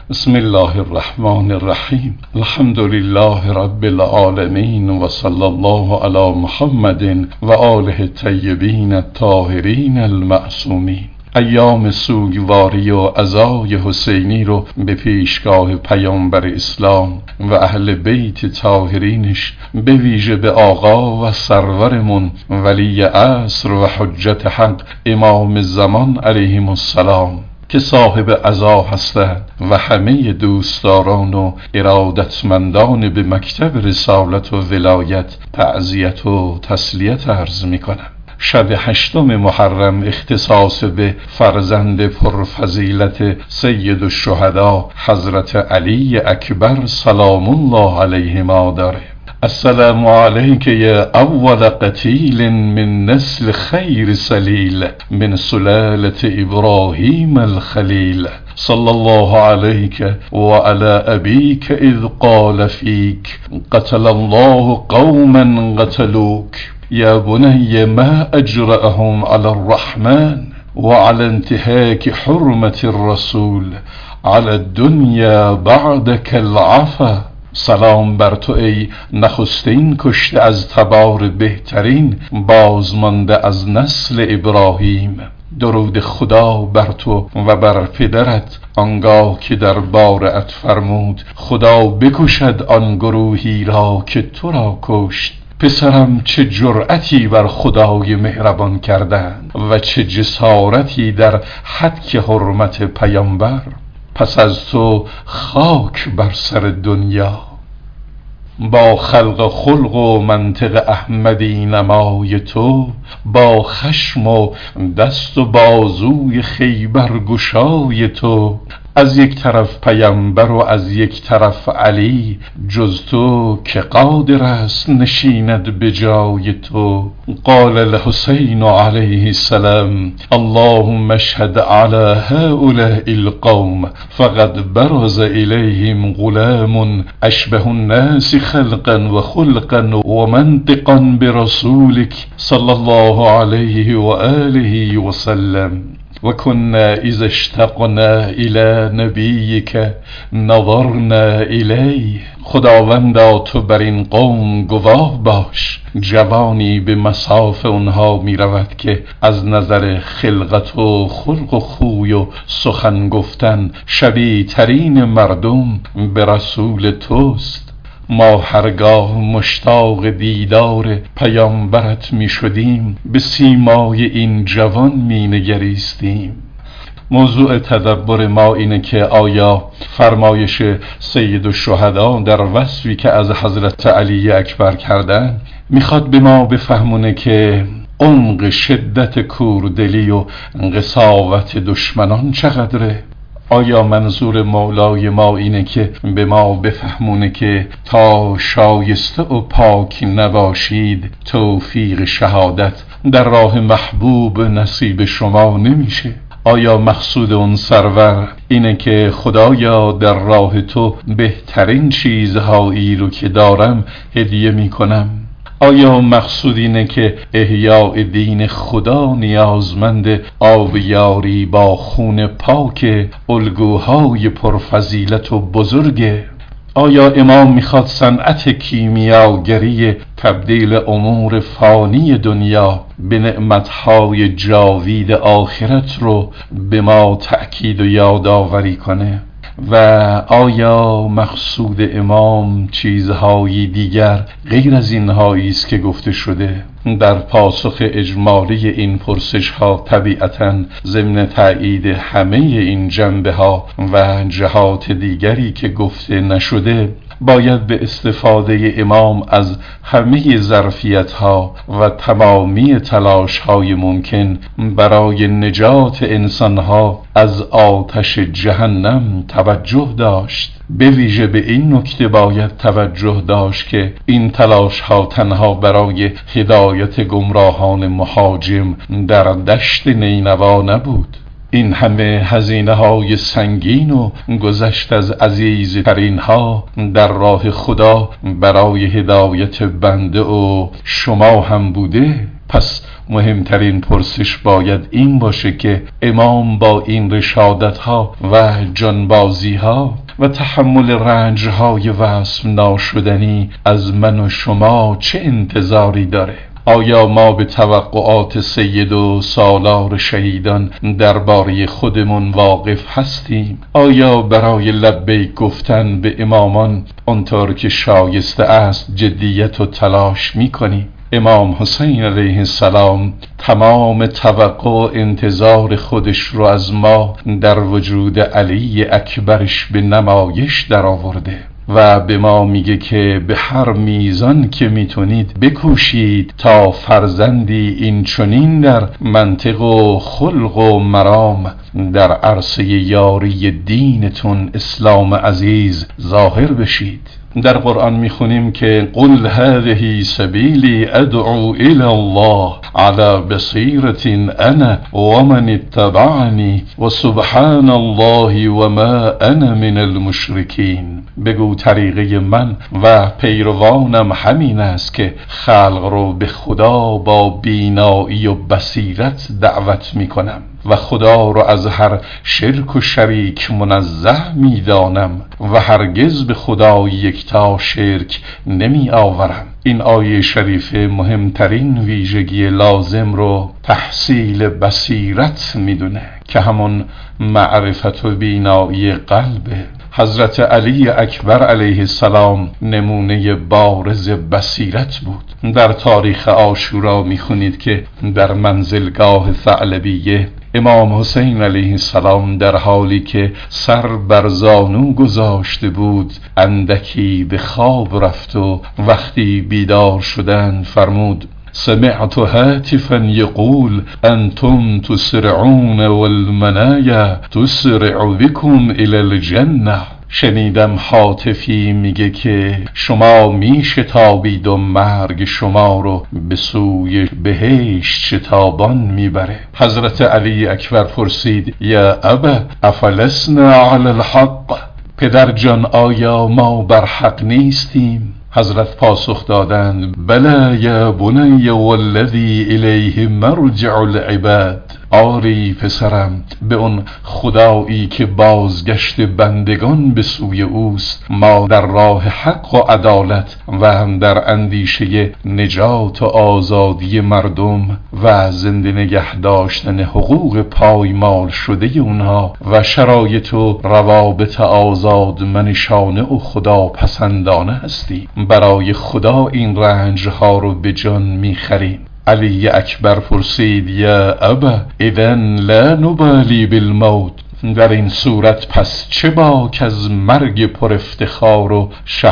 بسم الله الرحمن الرحیم. الحمد لله رب العالمین و صلی الله علی محمد و آله الطیبین الطاهرین المعصومین. ایام سوگواری و عزای حسینی رو به پیشگاه پیامبر اسلام و اهل بیت طاهرینش، به ویژه به آقا و سرورمون ولی عصر و حجت حق امام زمان علیهم السلام که صاحب عزا هستند و همه دوستداران و ارادتمندان به مکتب رسالت و ولایت تعزیت و تسلیت عرض میکنم. شب 8 محرم اختصاص به فرزند پرفضیلت سید الشهدا حضرت علی اکبر سلام الله علیهما داره. السلام علیک یا اول قتیل من نسل خیر سلیل من سلالة ابراهیم الخلیل. صلی الله علیک و علی ابیک اذ قال فیک قتل الله قوما قتلوک. یا بنی ما اجرأهم علی الرحمن و علی انتهاک حرمت الرسول علی الدنیا بعدک العفا. سلام بر تو ای نخستین کشته از تبار بهترین بازمانده از نسل ابراهیم. درود خدا بر تو و بر پدرت آنگاه که در بارت فرمود خدا بکشد آن گروهی را که تو را کشت. پسرم چه جرأتی بر خدای مهربان کردند و چه جسارتی در حد حرمت پیامبر. پس از تو خاک بر سر دنیا. با خلق خلق و منطق احمدی نمای تو، با خشم و دست و بازوی خیبر گشای تو، از یک طرف پیامبر و از یک طرف علی، جز تو که قادر است نشیند به جای تو. قال الحسین علیه السلام اللهم اشهد علی هؤلاء القوم فقد برز الیهم غلام اشبه الناس خلقا و خلقا و منطقا برسولک صلی الله علیه و آله و سلم. و کنا اذا اشتقنا الی نبیک نظرنا الیه. خداوندا تو بر این قوم گواه باش. جوانی به مصاف اونها می رود که از نظر خلقت و خلق و خوی و سخن گفتن شبیه ترین مردم به رسول توست. ما هرگاه مشتاق دیدار پیامبرت می شدیم به سیمای این جوان می نگریستیم. موضوع تدبر ما اینه که آیا فرمایش سید الشهدا در وصفی که از حضرت علی اکبر کردن میخواد به ما بفهمونه که عمق شدت کوردلی و قساوت دشمنان چقدره؟ آیا منظور مولای ما اینه که به ما بفهمونه که تا شایسته و پاک نباشید توفیق شهادت در راه محبوب نصیب شما نمیشه؟ آیا مقصود اون سرور اینه که خدایا در راه تو بهترین چیزهایی رو که دارم هدیه میکنم؟ آیا مقصود اینه که احیاء دین خدا نیازمند آبیاری با خون پاک الگوهای پرفضیلت و بزرگه؟ آیا امام میخواد صنعت کیمیاگری تبدیل امور فانی دنیا به نعمتهای جاوید آخرت رو به ما تأکید و یادآوری کنه؟ و آیا مقصود امام چیزهایی دیگر غیر از اینهایی است که گفته شده؟ در پاسخ اجمالی این پرسش ها طبیعتاً ضمن تأیید همه این جنبه ها و جهات دیگری که گفته نشده باید به استفاده امام از همه ظرفیت ها و تمامی تلاش های ممکن برای نجات انسان ها از آتش جهنم توجه داشت. به ویژه به این نکته باید توجه داشت که این تلاش ها تنها برای هدایت گمراهان مهاجم در دشت نینوا نبود. این همه هزینه های سنگین و گذشت از عزیز ترین ها در راه خدا برای هدایت بنده و شما هم بوده. پس مهمترین پرسش باید این باشه که امام با این رشادت ها و جانبازی ها و تحمل رنج های وصف ناشدنی از من و شما چه انتظاری داره؟ آیا ما به توقعات سید و سالار شهیدان درباره خودمون واقف هستیم؟ آیا برای لبیک گفتن به امامان آنطور که شایسته است جدیت و تلاش میکنیم؟ امام حسین علیه السلام تمام توقع و انتظار خودش رو از ما در وجود علی اکبرش به نمایش درآورده و به ما میگه که به هر میزان که میتونید بکوشید تا فرزندی این چنین در منطق و خلق و مرام در عرصه یاری دینتون اسلام عزیز ظاهر بشید. در قرآن میخونیم که قل هذه سبیلی ادعو الی الله على بصیرة انا ومن اتبعنی و سبحان الله وما انا من المشرکین. بگو طریقه من و پیروانم همین است که خلق رو به خدا با بینایی و بصیرت دعوت میکنم و خدا رو از هر شرک و شریک منزه میدانم و هرگز به خدا یکتا شرک نمی آورم. این آیه شریفه مهمترین ویژگی لازم رو تحصیل بصیرت میدونه که همون معرفت و بینایی قلبه. حضرت علی اکبر علیه السلام نمونه بارز بصیرت بود. در تاریخ عاشورا میخونید که در منزلگاه ثعلبیه امام حسین علیه السلام در حالی که سر بر زانو گذاشته بود اندکی به خواب رفت و وقتی بیدار شدند فرمود سمعت هاتفا یقول انتم تسرعون والمنایا تسرع بكم الى الجنه. شنیدم هاتفی میگه که شما میشتابید و مرگ شما رو به سوی بهشت شتابان میبره. حضرت علی اکبر پرسید یا ابا افلسنا علی الحق؟ پدر جان آیا ما بر حق نیستیم؟ حضرت پاسخ دادند بلی یا بنی والذی الیه مرجع العباد. آری پسرم، به اون خدایی که بازگشت بندگان به سوی اوست ما در راه حق و عدالت و هم در اندیشه نجات و آزادی مردم و زنده نگه داشتن حقوق پایمال شده اونها و شرایط و روابط آزادمنشانه و خدا پسندانه هستیم. برای خدا این رنجها رو به جان میخریم. علی اکبر پرسید یا ابا اذن لا نبالی بالموت؟ در این صورت پس چه باک از مرگ پر افتخار و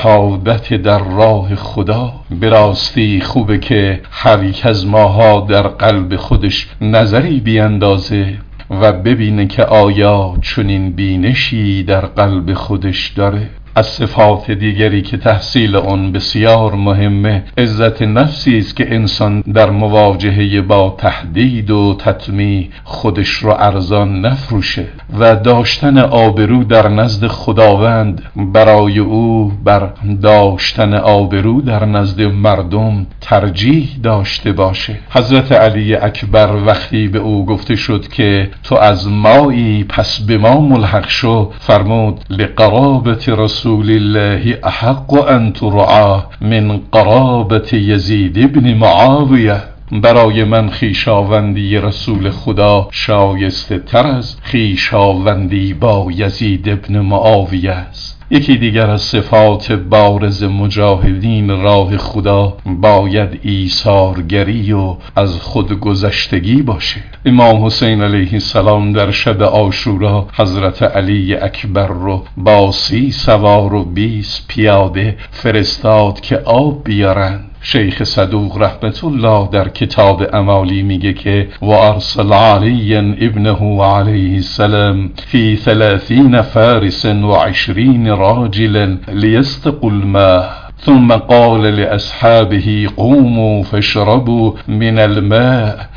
شهادت در راه خدا؟ به راستی خوبه که هر یک از ماها در قلب خودش نظری بیندازه و ببینه که آیا چنین بینشی در قلب خودش داره. از صفات دیگری که تحصیل آن بسیار مهمه عزت نفسی است که انسان در مواجهه با تهدید و تطمیع خودش رو ارزان نفروشه و داشتن آبرو در نزد خداوند برای او بر داشتن آبرو در نزد مردم ترجیح داشته باشه. حضرت علی اکبر وقتی به او گفته شد که تو از مایی پس به ما ملحق شو فرمود لقرابت رسول الله احق ان ترعى من قرابت یزید ابن معاویه. برای من خیشاوندی رسول خدا شایسته تر از خیشاوندی با یزید ابن معاویه است. یکی دیگر از صفات بارز مجاهدین راه خدا باید ایثارگری و از خودگذشتگی باشه. امام حسین علیه السلام در شب عاشورا حضرت علی اکبر رو با 30 سوار و 20 پیاده فرستاد که آب بیارن. شیخ صدوق رحمت الله در کتاب امالی میگه که و ارسل علی ابنه علیه السلام فی 30 فارس و 20 راجلا لیستقوا الماء ثم قال لأصحابه قوموا فاشربوا من الماء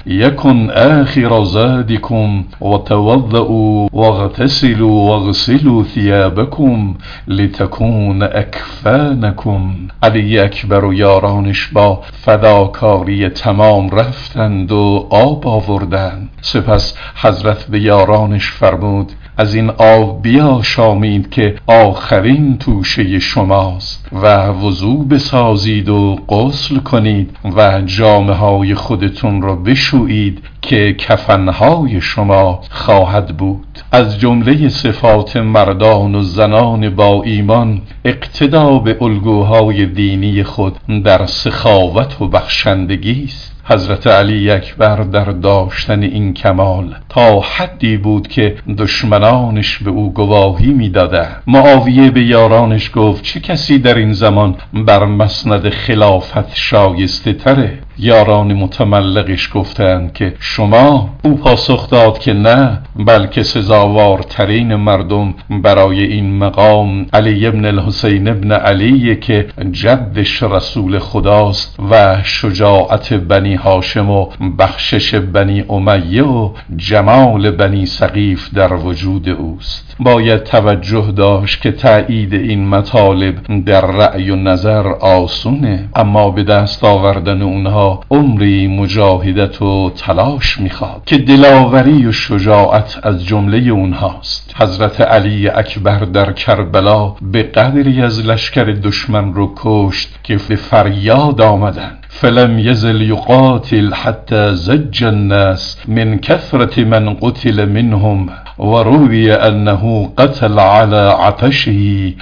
یکن آخر زادکم و توضؤوا واغتسلوا واغسلوا ثيابكم لتكون اکفانکم. علی اکبر و یارانش با فداکاری تمام رفتند و آب آوردند. سپس حضرت به یارانش فرمود از این آب بیاشامید که آخرین توشه شماست و وضو بسازید و غسل کنید و جامه های خودتون را بشویید که کفنهای شما خواهد بود. از جمله صفات مردان و زنان با ایمان اقتدا به الگوهای دینی خود در سخاوت و بخشندگی است. حضرت علی اکبر در داشتن این کمال تا حدی بود که دشمنانش به او گواهی می‌دادند. معاویه به یارانش گفت چه کسی در این زمان بر مسند خلافت شایسته تره؟ یاران متملقش گفتند که شما. او پاسخ داد که نه، بلکه سزاوارترین مردم برای این مقام علی ابن الحسین ابن علی که جدش رسول خداست و شجاعت بنی هاشم و بخشش بنی امیه و جمال بنی ثقیف در وجود اوست. باید توجه داشت که تأیید این مطالب در رأی و نظر آسونه، اما به دست آوردن اونها عمری مجاهدت و تلاش میخواد که دلاوری و شجاعت از جمله اونهاست. حضرت علی اکبر در کربلا به قدری از لشکر دشمن رو کشت که به فریاد آمدن فلم یزل یقاتل حتی زج الناس من کثرت من قتل منهم و روی انه قتل على عطشه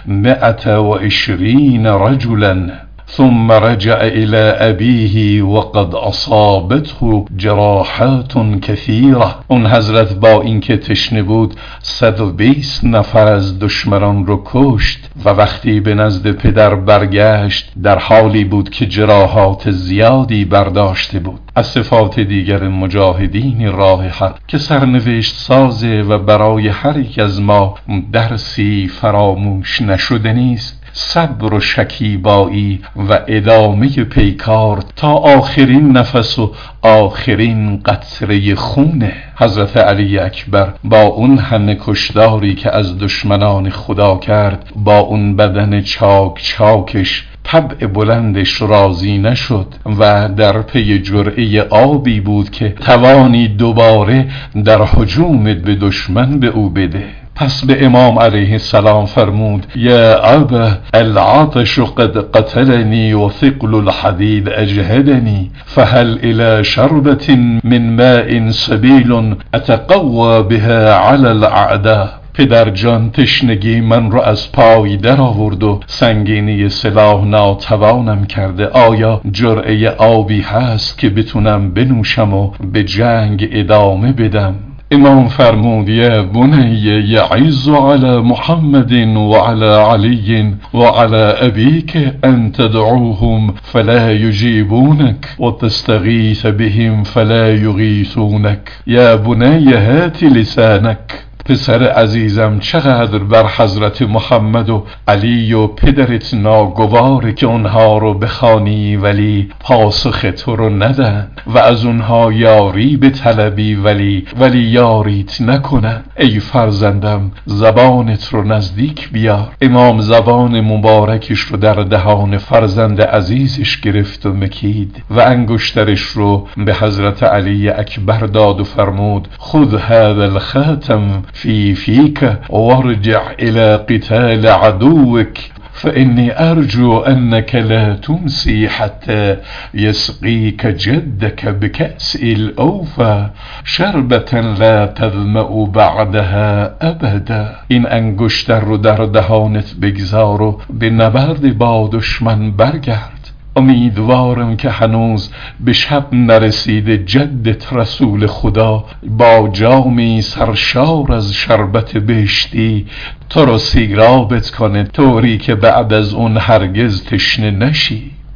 120 رجلا ثم رجع إلى أبيه وقد أصابته جراحات كثيرة. اون حضرت با اینکه تشنه بود 120 نفر از دشمنان رو کشت و وقتی به نزد پدر برگشت در حالی بود که جراحات زیادی برداشته بود. از صفات دیگر مجاهدین راه حق که سرنوشت سازه و برای هر یک از ما درسی فراموش نشده نیست، صبر و شکیبایی و ادامه پیکار تا آخرین نفس و آخرین قطره خونه. حضرت علی اکبر با اون همه کشداری که از دشمنان خدا کرد، با اون بدن چاک چاکش، طبع بلندش راضی نشد و در پی جرعه آبی بود که توانی دوباره در هجوم به دشمن به او بده. پس به امام علیه السلام فرمود یا ابا العطش قد قتلنی و ثقل الحدید اجهدنی فهل الى شربت من ماء سبیل اتقوى بها على الاعداء. پدر جان تشنگی من را از پای در آورد و سنگینی سلاح ناتوانم کرده. آیا جرعه آبی هست که بتونم بنوشم و به جنگ ادامه بدم؟ امام فرمود یا بنی یعز علی محمد و علی علی و علی ابیک ان تدعوهم فلا یجیبونک و تستغیث بهم فلا یغیثونک. یا بنی هات لسانک. پسر عزیزم چقدر بر حضرت محمد و علی و پدرت ناگواره که اونها رو بخوانی ولی پاسخ تو رو ندن و از اونها یاری به طلبی ولی یاریت نکنن. ای فرزندم زبانت رو نزدیک بیار. امام زبان مبارکش رو در دهان فرزند عزیزش گرفت و مکید و انگشترش رو به حضرت علی اکبر داد و فرمود خذ هذا الخاتم في فيك وارجع إلى قتال عدوك فإني أرجو أنك لا تمسي حتى يسقيك جدك بكأس الأوفى شربة لا تظمأ بعدها أبدا. این انگشتر رو در دهانت بگذار و به نبرد با دشمن برگرد. امیدوارم که هنوز به شب نرسیده جدت رسول خدا با جامی سرشار از شربت بهشتی تو رو سیرابت کنه طوری که بعد از اون هرگز تشنه نشی.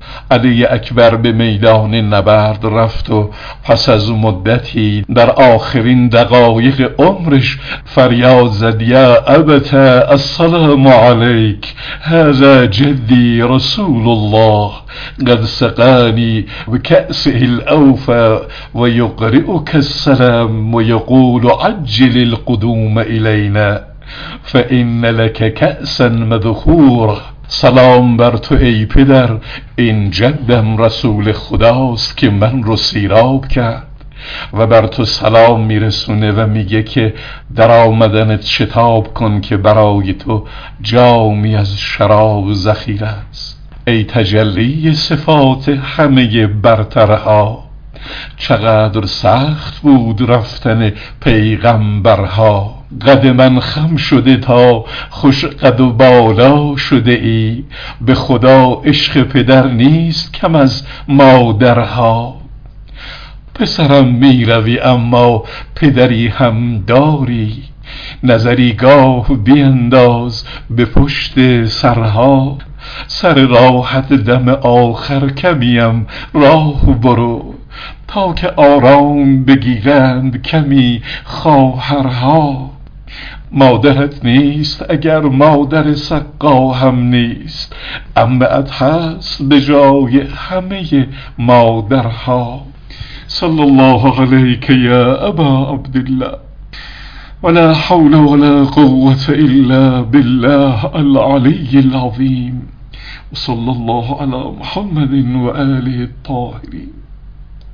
علی اکبر به میدان نبرد رفت و پس از مدتی در آخرین دقایق عمرش فریاد زد: یا ابت السلام علیک، هذا جدی رسول الله قد سقانی بکأسه الاوفى و یقرئک السلام و یقول عجل القدوم الینا فإن لك کأسا مذخورا. سلام بر تو ای پدر، این جدم رسول خداست که من رو سیراب کرد و بر تو سلام میرسونه و میگه که در آمدنت شتاب کن که برای تو جامی از شراب ذخیره است. ای تجلی صفات همه برترها، چقدر سخت بود رفتن پیغمبرها. قد من خم شده تا خوش قد و بالا شده ای، به خدا عشق پدر نیست کم از مادرها. پسرم می روی اما پدری هم داری، نظری گاه بینداز به پشت سرها. سر راحت دم آخر کمیم راه برو، تا که آرام بگیرند کمی خواهرها. مادرت نیست اگر مادر سقا هم نیست، عمه‌ات هست به جای همه مادرها. صلی الله علیک یا ابا عبدالله ولا حول ولا قوة الا بالله العلی العظیم. صلی الله علی محمد و آله الطاهرین.